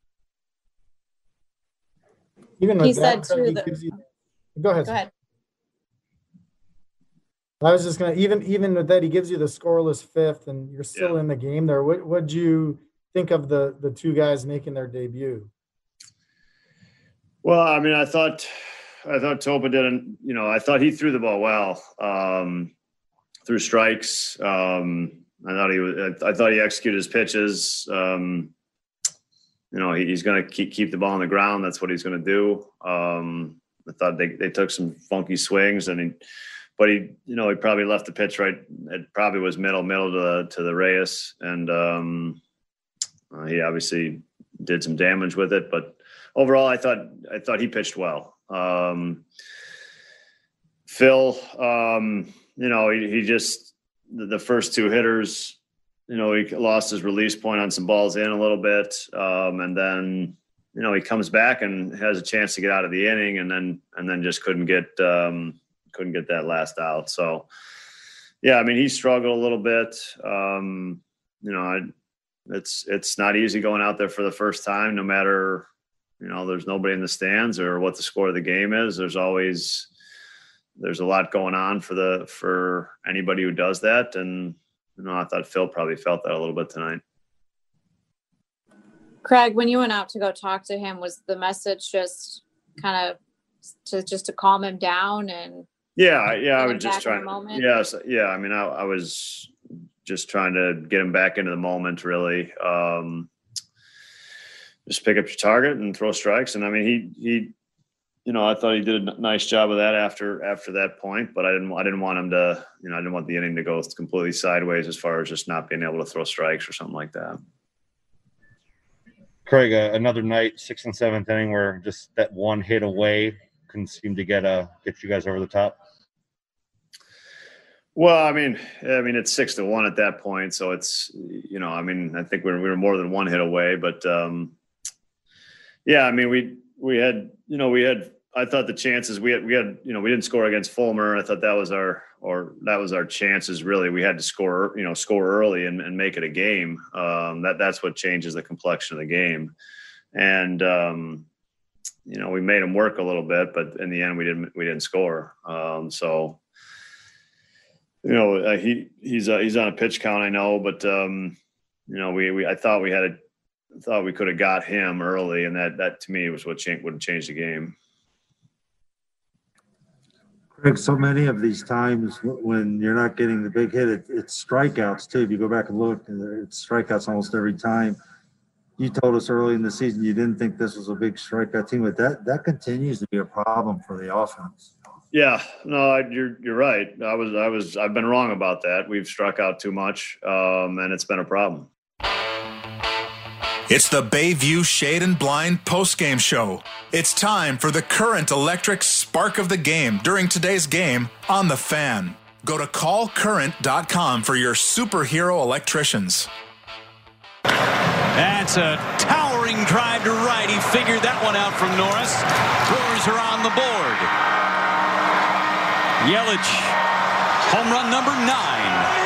Even he said that, too. The... You... Go ahead. Go ahead. I was just gonna even even with that, he gives you the scoreless fifth, and you're still yeah. in the game there. What what'd you think of the the two guys making their debut? Well, I mean, I thought. I thought Topa didn't, you know, I thought he threw the ball well, um, threw strikes. Um, I thought he was, I thought he executed his pitches. Um, you know, he, he's going to keep, keep the ball on the ground. That's what he's going to do. Um, I thought they, they took some funky swings, and he, but he, you know, he probably left the pitch right. It probably was middle, middle to the, to the Reyes. And um, uh, he obviously did some damage with it, but overall, I thought, I thought he pitched well. Um, Phil, um, you know, he, he just, the, the first two hitters, you know, he lost his release point on some balls in a little bit. Um, and then, you know, he comes back and has a chance to get out of the inning, and then, and then just couldn't get, um, couldn't get that last out. So, yeah, I mean, he struggled a little bit. Um, you know, I, it's, it's not easy going out there for the first time, no matter, you know, there's nobody in the stands or what the score of the game is. There's always, there's a lot going on for the, for anybody who does that. And, you know, I thought Phil probably felt that a little bit tonight. Craig, when you went out to go talk to him, was the message just kind of to, just to calm him down? And yeah, yeah, I was just trying to, yes. Yeah. I mean, I, I was just trying to get him back into the moment, really. Um, Just pick up your target and throw strikes. And I mean, he, he, you know, I thought he did a nice job of that after, after that point, but I didn't, I didn't want him to, you know, I didn't want the inning to go completely sideways as far as just not being able to throw strikes or something like that. Craig, uh, another night, sixth and seventh inning, where just that one hit away couldn't seem to get, uh, get you guys over the top. Well, I mean, I mean, it's six to one at that point. So it's, you know, I mean, I think we were, we were more than one hit away, but, um, yeah, I mean, we we had, you know, we had, I thought the chances we had, we had, you know, we didn't score against Fulmer. I thought that was our, or that was our chances, really. We had to score, you know, score early and, and make it a game. Um, that that's what changes the complexion of the game. And, um, you know, we made them work a little bit, but in the end, we didn't, we didn't score. Um, so, you know, uh, he he's uh, he's on a pitch count, I know, but um, you know, we, we I thought we had a thought we could have got him early, and that that to me was what cha- would have changed the game. Craig, so many of these times when you're not getting the big hit, it, it's strikeouts too. If you go back and look, it's strikeouts almost every time. You told us early in the season you didn't think this was a big strikeout team, but that that continues to be a problem for the offense. Yeah, no, I, you're you're right. I was I was I've been wrong about that. We've struck out too much, um, and it's been a problem. It's the Bayview Shade and Blind postgame show. It's time for the current electric spark of the game during today's game on The Fan. Go to call current dot com for your superhero electricians. That's a towering drive to right. He figured that one out from Norris. Brewers are on the board. Yelich, home run number nine.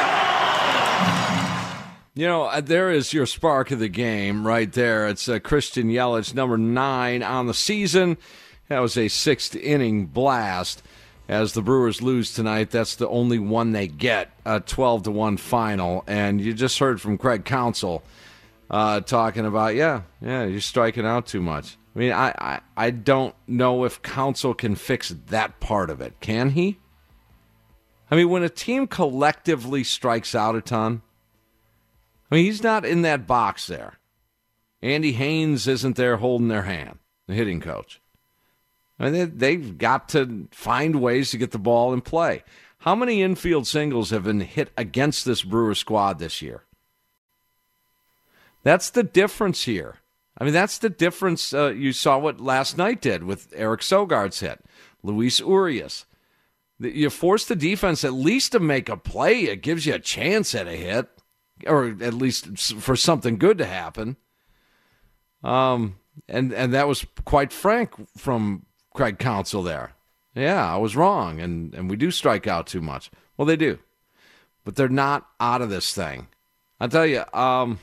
You know, there is your spark of the game right there. It's uh, Christian Yelich, number nine on the season. That was a sixth inning blast. As the Brewers lose tonight, that's the only one they get, a twelve to one final. And you just heard from Craig Counsell uh, talking about, yeah, yeah, you're striking out too much. I mean, I, I, I don't know if Counsell can fix that part of it. Can he? I mean, when a team collectively strikes out a ton, I mean, he's not in that box there. Andy Haynes isn't there holding their hand, the hitting coach. I mean, they, they've got to find ways to get the ball in play. How many infield singles have been hit against this Brewer squad this year? That's the difference here. I mean, that's the difference. Uh, you saw what last night did with Eric Sogard's hit, Luis Urias. You force the defense at least to make a play. It gives you a chance at a hit, or at least for something good to happen. Um, and and that was quite frank from Craig Counsell there. Yeah, I was wrong, and, and we do strike out too much. Well, they do. But they're not out of this thing. I tell you, um,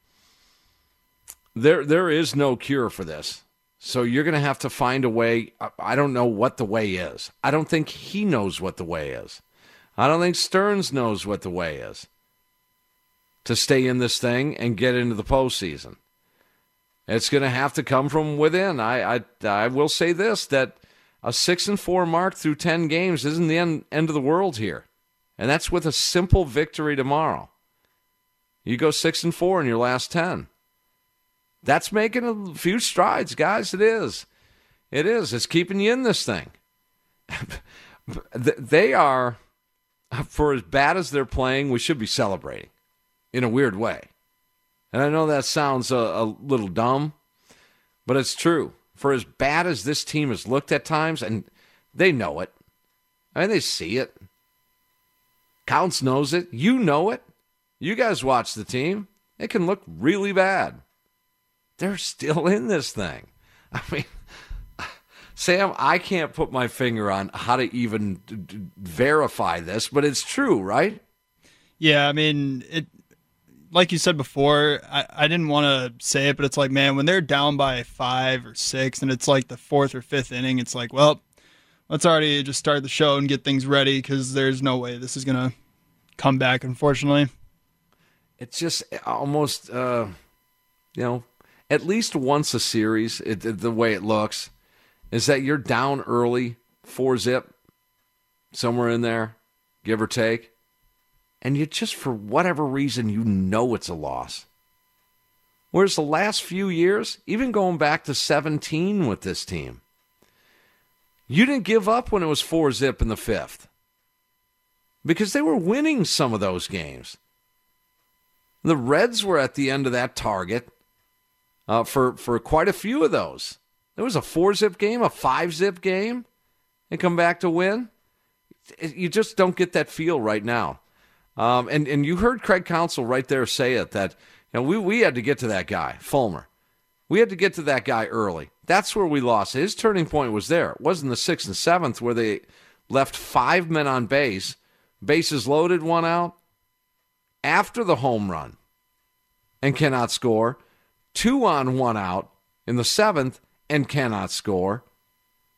there there is no cure for this. So you're going to have to find a way. I don't know what the way is. I don't think he knows what the way is. I don't think Stearns knows what the way is to stay in this thing and get into the postseason. It's going to have to come from within. I, I I will say this, that a six and four mark through ten games isn't the end, end of the world here. And that's with a simple victory tomorrow. You go six and four in your last ten. That's making a few strides, guys. It is. It is. It's keeping you in this thing. They are, for as bad as they're playing, we should be celebrating in a weird way. And I know that sounds a, a little dumb, but it's true. For as bad as this team has looked at times, and they know it. I mean, they see it. Counts knows it. You know it. You guys watch the team. It can look really bad. They're still in this thing. I mean, Sam, I can't put my finger on how to even d- d- verify this, but it's true, right? Yeah, I mean, it. Like you said before, I, I didn't want to say it, but it's like, man, when they're down by five or six and it's like the fourth or fifth inning, it's like, well, let's already just start the show and get things ready because there's no way this is going to come back, unfortunately. It's just almost, uh, you know, at least once a series, it, the way it looks, is that you're down early, four zip, somewhere in there, give or take. And you just, for whatever reason, you know it's a loss. Whereas the last few years, even going back to seventeen with this team, you didn't give up when it was four zip in the fifth. Because they were winning some of those games. The Reds were at the end of that target uh, for, for quite a few of those. There was a four zip game, a five zip game, and come back to win. You just don't get that feel right now. Um, and, and you heard Craig Counsell right there say it, that you know, we, we had to get to that guy, Fulmer. We had to get to that guy early. That's where we lost. His turning point was there. It wasn't the sixth and seventh where they left five men on base, bases loaded, one out, after the home run, and cannot score. Two on, one out in the seventh, and cannot score.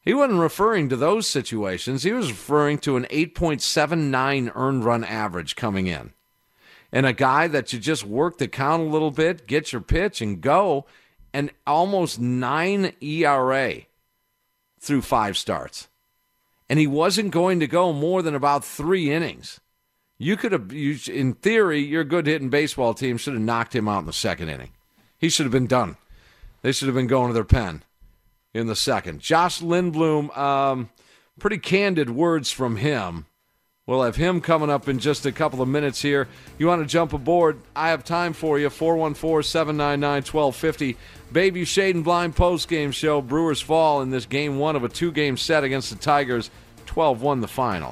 He wasn't referring to those situations. He was referring to an eight point seven nine earned run average coming in. And a guy that you just work the count a little bit, get your pitch, and go, and almost nine E R A through five starts. And he wasn't going to go more than about three innings. You could have, you, in theory, your good hitting baseball team should have knocked him out in the second inning. He should have been done. They should have been going to their pen in the second. Josh Lindblom, um, pretty candid words from him. We'll have him coming up in just a couple of minutes here. You want to jump aboard? I have time for you. four one four, seven nine nine, one two five zero. Bayview Shade and Blind postgame show. Brewers fall in this game one of a two-game set against the Tigers. twelve one the final.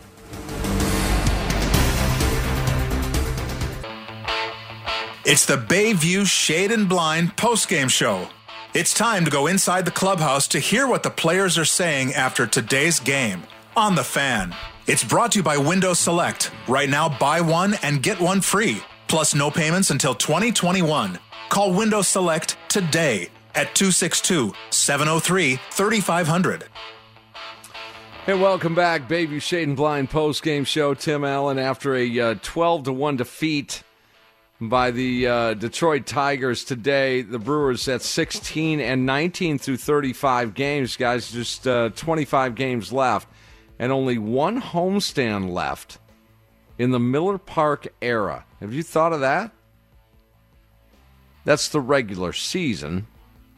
It's the Bayview Shade and Blind postgame show. It's time to go inside the clubhouse to hear what the players are saying after today's game on The Fan. It's brought to you by Windows Select. Right now, buy one and get one free. Plus no payments until twenty twenty-one. Call Windows Select today at two six two, seven oh three, three five zero zero. Hey, welcome back. Bayview Shade and Blind postgame show. Tim Allen after a uh, twelve to one defeat by the uh, Detroit Tigers today. The Brewers at sixteen and nineteen through thirty-five games. Guys, just uh, twenty-five games left. And only one homestand left in the Miller Park era. Have you thought of that? That's the regular season.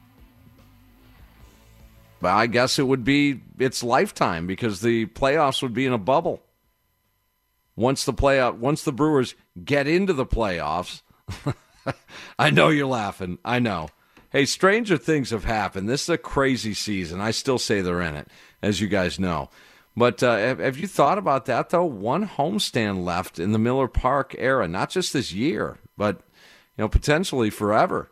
But I guess it would be its lifetime because the playoffs would be in a bubble. Once the playoff, once the Brewers get into the playoffs, I know you're laughing. I know. Hey, stranger things have happened. This is a crazy season. I still say they're in it, as you guys know. But uh, have, have you thought about that, though? One homestand left in the Miller Park era, not just this year, but you know, potentially forever.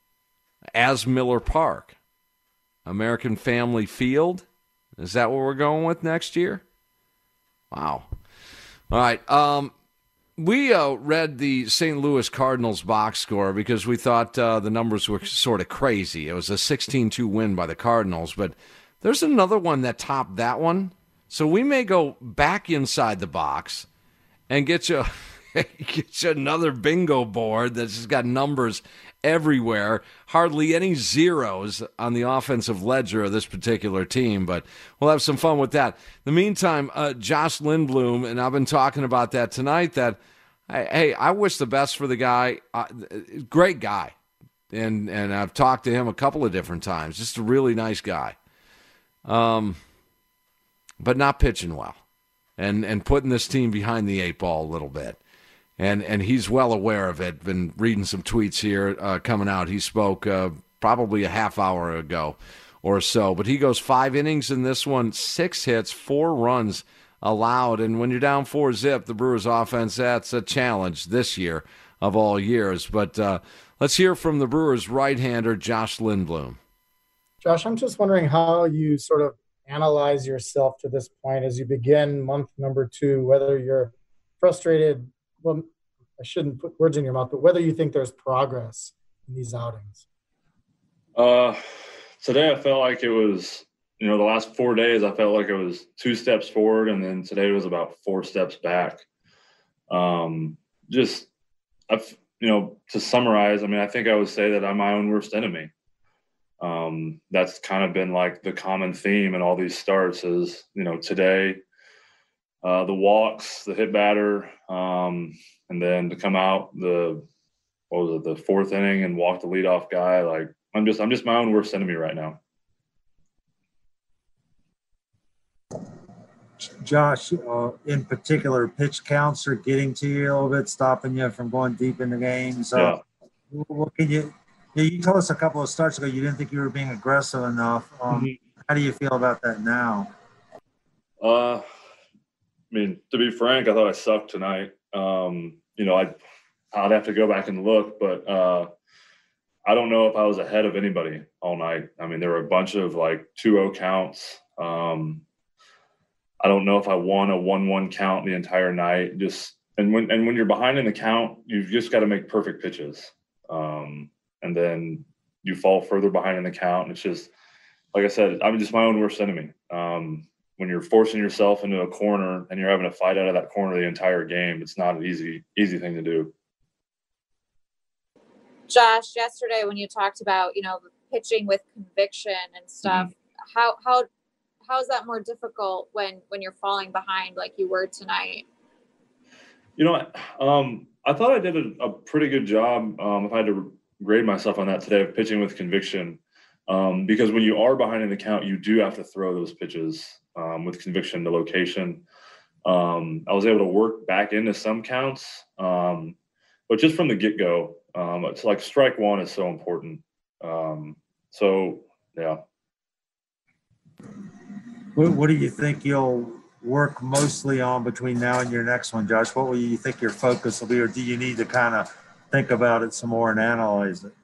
As Miller Park. American Family Field. Is that what we're going with next year? Wow. All right. Um, we uh, read the Saint Louis Cardinals box score because we thought uh, the numbers were sort of crazy. It was a sixteen two win by the Cardinals, but there's another one that topped that one. So we may go back inside the box and get you, get you another bingo board that's just got numbers everywhere. Hardly any zeros on the offensive ledger of this particular team, but we'll have some fun with that. In the meantime, uh, Josh Lindblom, and I've been talking about that tonight, that, hey, I wish the best for the guy. Uh, great guy. And, and I've talked to him a couple of different times. Just a really nice guy. Um... But not pitching well, and and putting this team behind the eight ball a little bit, and and he's well aware of it. Been reading some tweets here uh, coming out. He spoke uh, probably a half hour ago or so, but he goes five innings in this one, six hits, four runs allowed, and when you're down four zip, the Brewers offense, that's a challenge this year of all years. But uh, let's hear from the Brewers right-hander Josh Lindblom. Josh, I'm just wondering how you sort of analyze yourself to this point as you begin month number two, whether you're frustrated. Well, I shouldn't put words in your mouth, but whether you think there's progress in these outings. Uh, today I felt like it was, you know, the last four days I felt like it was two steps forward, and then today was about four steps back. Um, just, I've, you know, to summarize, I mean, I think I would say that I'm my own worst enemy. Um, that's kind of been like the common theme in all these starts is, you know, today, uh, the walks, the hit batter, um, and then to come out the, what was it, the fourth inning and walk the leadoff guy. Like, I'm just, I'm just my own worst enemy right now. Josh, uh, in particular, pitch counts are getting to you a little bit, stopping you from going deep in the game. So yeah. What can you, Yeah, you told us a couple of starts ago you didn't think you were being aggressive enough. Um, mm-hmm. How do you feel about that now? Uh, I mean, to be frank, I thought I sucked tonight. Um, you know, I'd, I'd have to go back and look, but uh, I don't know if I was ahead of anybody all night. I mean, there were a bunch of like two oh counts. Um, I don't know if I won a one one count the entire night. Just and when and when you're behind in the count, you've just got to make perfect pitches. Um, and then you fall further behind in the count. And it's just like I said, I'm just my own worst enemy. Um, when you're forcing yourself into a corner and you're having to fight out of that corner the entire game, it's not an easy, easy thing to do. Josh, yesterday when you talked about, you know, pitching with conviction and stuff, mm-hmm. how, how, how is that more difficult when, when you're falling behind like you were tonight? You know, um, I thought I did a, a pretty good job. Um, if I had to grade myself on that today, of pitching with conviction, um, because when you are behind in the count, you do have to throw those pitches um, with conviction to location. Um, I was able to work back into some counts, um, but just from the get-go, um, it's like strike one is so important. Um, so, yeah. What, what do you think you'll work mostly on between now and your next one, Josh? What will you think your focus will be, or do you need to kind of think about it some more and analyze it?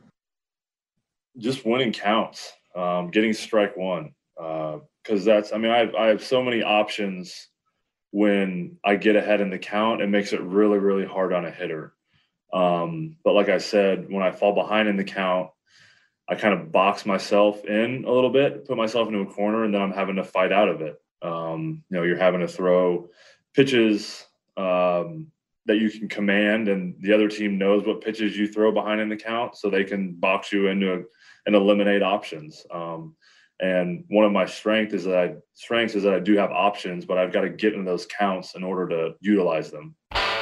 Just winning counts, um, getting strike one, because uh, that's, I mean, I have, I have so many options when I get ahead in the count. It makes it really, really hard on a hitter. Um, but like I said, when I fall behind in the count, I kind of box myself in a little bit, put myself into a corner, and then I'm having to fight out of it. Um, you know, you're having to throw pitches um, that you can command, and the other team knows what pitches you throw behind in the count, so they can box you into a, and eliminate options. Um, and one of my strengths is that I strengths is that I do have options, but I've got to get in those counts in order to utilize them.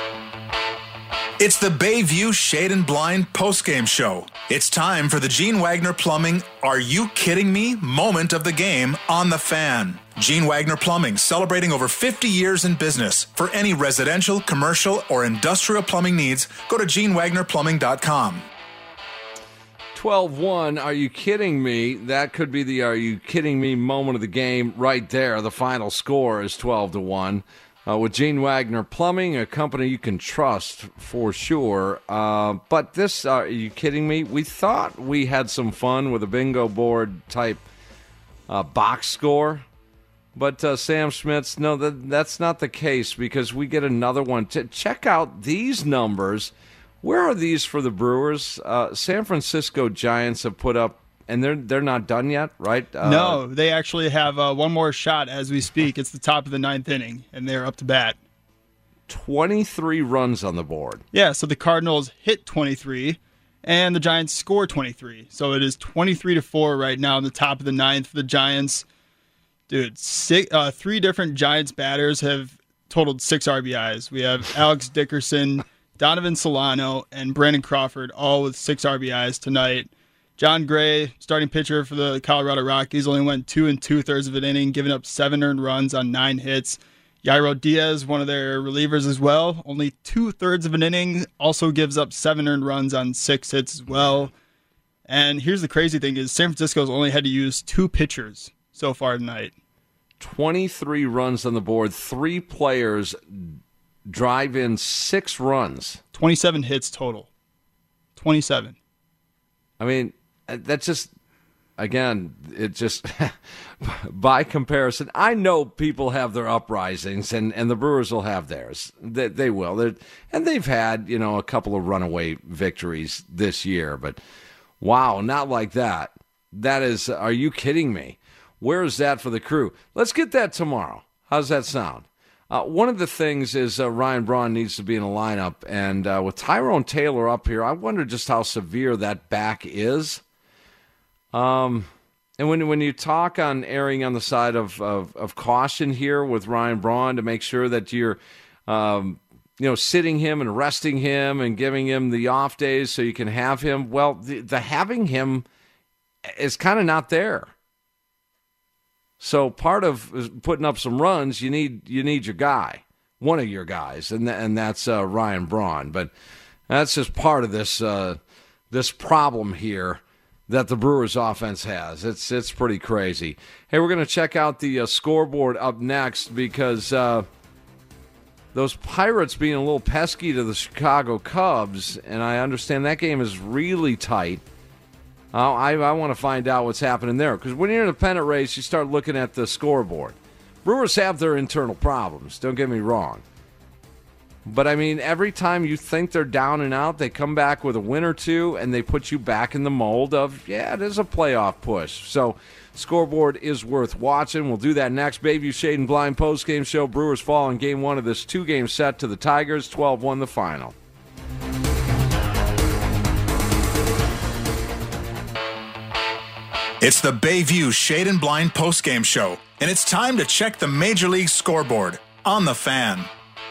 It's the Bayview Shade and Blind postgame show. It's time for the Gene Wagner Plumbing Are You Kidding Me moment of the game on The Fan. Gene Wagner Plumbing, celebrating over fifty years in business. For any residential, commercial, or industrial plumbing needs, go to gene wagner plumbing dot com. twelve one, are you kidding me? That could be the are you kidding me moment of the game right there. The final score is twelve to one. Uh, with Gene Wagner Plumbing, a company you can trust for sure. Uh, but this, uh, are you kidding me? We thought we had some fun with a bingo board type uh, box score. But uh, Sam Schmitz, no, that, that's not the case, because we get another one. To check out these numbers. Where are these for the Brewers? Uh, San Francisco Giants have put up, and they're they're not done yet, right? Uh, no, they actually have uh, one more shot as we speak. It's the top of the ninth inning, and they're up to bat. twenty-three runs on the board. Yeah, so the Cardinals hit twenty-three, and the Giants score twenty-three. So it is twenty-three to four right now in the top of the ninth for the Giants. Dude, six, uh, three different Giants batters have totaled six R B Is. We have Alex Dickerson, Donovan Solano, and Brandon Crawford, all with six R B Is tonight. John Gray, starting pitcher for the Colorado Rockies, only went two and two-thirds of an inning, giving up seven earned runs on nine hits. Yairo Diaz, one of their relievers as well, only two-thirds of an inning, also gives up seven earned runs on six hits as well. And here's the crazy thing is San Francisco's only had to use two pitchers so far tonight. twenty-three runs on the board. Three players drive in six runs. twenty-seven hits total. twenty-seven. I mean, that's just, again, it just, by comparison, I know people have their uprisings, and, and the Brewers will have theirs. They, they will. They're, and they've had, you know, a couple of runaway victories this year, but wow, not like that. That is, are you kidding me? Where is that for the Crew? Let's get that tomorrow. How's that sound? Uh, one of the things is uh, Ryan Braun needs to be in a lineup, and uh, with Tyrone Taylor up here, I wonder just how severe that back is. Um, and when when you talk on erring on the side of, of, of caution here with Ryan Braun to make sure that you're, um, you know, sitting him and resting him and giving him the off days so you can have him, well, the, the having him is kind of not there. So part of putting up some runs, you need you need your guy, one of your guys, and th- and that's uh, Ryan Braun. But that's just part of this uh, this problem here that the Brewers offense has. It's it's pretty crazy. Hey, we're going to check out the uh, scoreboard up next because uh, those Pirates being a little pesky to the Chicago Cubs, and I understand that game is really tight. Uh, I, I want to find out what's happening there, because when you're in a pennant race, you start looking at the scoreboard. Brewers have their internal problems, don't get me wrong. But, I mean, every time you think they're down and out, they come back with a win or two, and they put you back in the mold of, yeah, it is a playoff push. So, scoreboard is worth watching. We'll do that next. Bayview Shade and Blind postgame show. Brewers fall in game one of this two-game set to the Tigers. twelve one the final. It's the Bayview Shade and Blind postgame show, and it's time to check the Major League scoreboard on the Fan.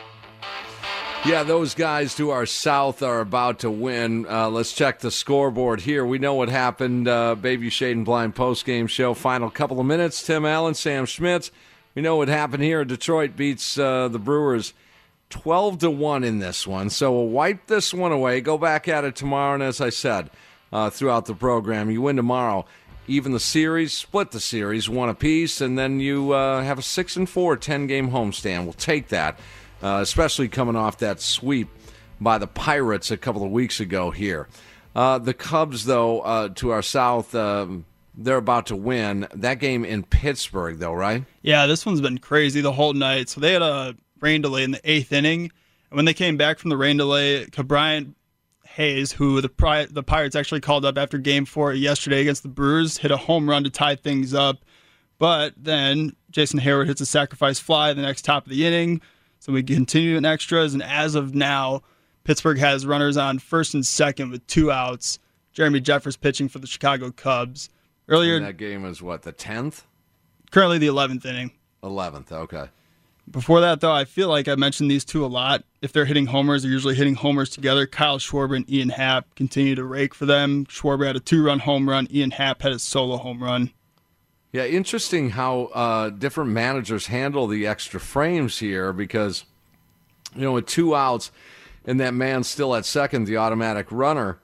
Yeah, those guys to our south are about to win. Uh, let's check the scoreboard here. We know what happened. Uh, Bayview Shade and Blind postgame show. Final couple of minutes. Tim Allen, Sam Schmitz. We know what happened here. Detroit beats uh, the Brewers twelve to one in this one. So we'll wipe this one away. Go back at it tomorrow. And as I said uh, throughout the program, you win tomorrow. Even the series, split the series, one apiece, and then you uh, have a six and four ten-game homestand. We'll take that, uh, especially coming off that sweep by the Pirates a couple of weeks ago here. Uh, the Cubs, though, uh, to our south, um, they're about to win. That game in Pittsburgh, though, right? Yeah, this one's been crazy the whole night. So they had a rain delay in the eighth inning, and when they came back from the rain delay, Ke'Bryan Hayes, who the Pri- the Pirates actually called up after Game Four yesterday against the Brewers, hit a home run to tie things up. But then Jason Hayward hits a sacrifice fly in the next top of the inning. So we continue in extras, and as of now, Pittsburgh has runners on first and second with two outs. Jeremy Jeffress pitching for the Chicago Cubs. Earlier, and that game is what, the tenth? Currently the eleventh inning. eleventh, okay. Before that, though, I feel like I mentioned these two a lot. If they're hitting homers, they're usually hitting homers together. Kyle Schwarber and Ian Happ continue to rake for them. Schwarber had a two-run home run. Ian Happ had a solo home run. Yeah, interesting how uh, different managers handle the extra frames here because, you know, with two outs and that man still at second, the automatic runner,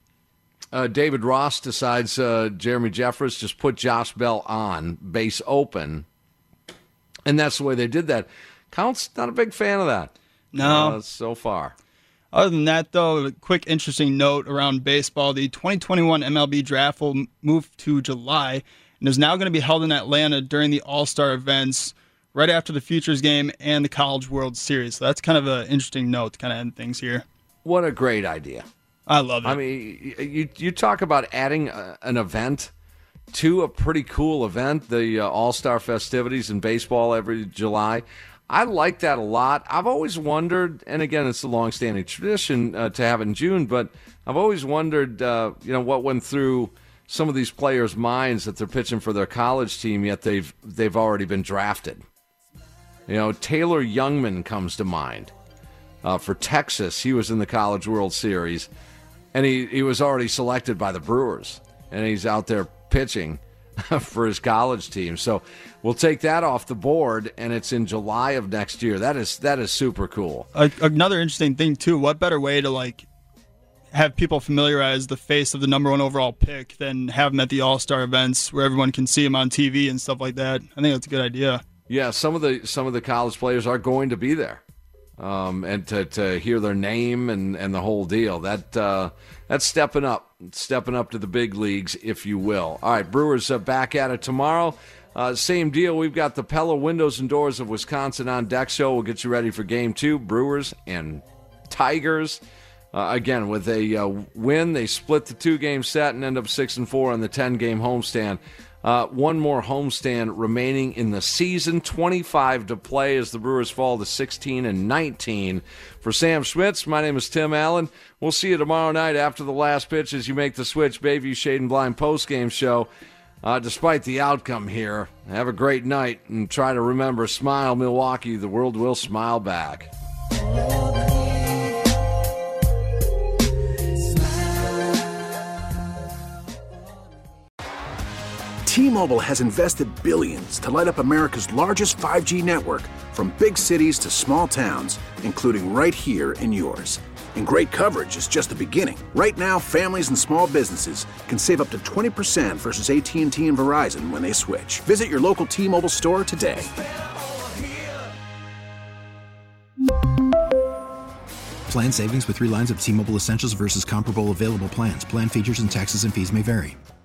uh, David Ross decides uh, Jeremy Jeffress just put Josh Bell on, base open. And that's the way they did that. Count's not a big fan of that. No. Uh, so far. Other than that, though, a quick interesting note around baseball. The twenty twenty-one M L B draft will move to July and is now going to be held in Atlanta during the All-Star events right after the Futures game and the College World Series. So that's kind of an interesting note to kind of end things here. What a great idea. I love it. I mean, you, you talk about adding a, an event to a pretty cool event, the uh, All-Star festivities in baseball every July. I like that a lot. I've always wondered, and again, it's a long-standing tradition uh, to have it in June, but I've always wondered, uh, you know, what went through some of these players' minds that they're pitching for their college team, yet they've they've already been drafted. You know, Taylor Youngman comes to mind. Uh, for Texas, he was in the College World Series, and he, he was already selected by the Brewers, and he's out there pitching for his college team. So we'll take that off the board, and it's in July of next year. That is that is super cool. Uh, another interesting thing, too, what better way to, like, have people familiarize the face of the number one overall pick than have them at the All-Star events where everyone can see him on T V and stuff like that. I think that's a good idea. Yeah, some of the some of the college players are going to be there. Um, and to, to hear their name and, and the whole deal, that uh, that's stepping up, stepping up to the big leagues, if you will. All right, Brewers uh, back at it tomorrow. Uh, same deal. We've got the Pella Windows and Doors of Wisconsin on deck show. We'll get you ready for game two. Brewers and Tigers. Uh, again, with a uh, win, they split the two-game set and end up six and four on the ten-game homestand. Uh, one more homestand remaining in the season, twenty-five to play as the Brewers fall to sixteen and nineteen. For Sam Schmitz, my name is Tim Allen. We'll see you tomorrow night after the last pitch as you make the switch. Bayview Shade and Blind postgame show. Uh, despite the outcome here, have a great night and try to remember, smile, Milwaukee. The world will smile back. T-Mobile has invested billions to light up America's largest five G network, from big cities to small towns, including right here in yours. And great coverage is just the beginning. Right now, families and small businesses can save up to twenty percent versus A T and T and Verizon when they switch. Visit your local T-Mobile store today. Plan savings with three lines of T-Mobile Essentials versus comparable available plans. Plan features and taxes and fees may vary.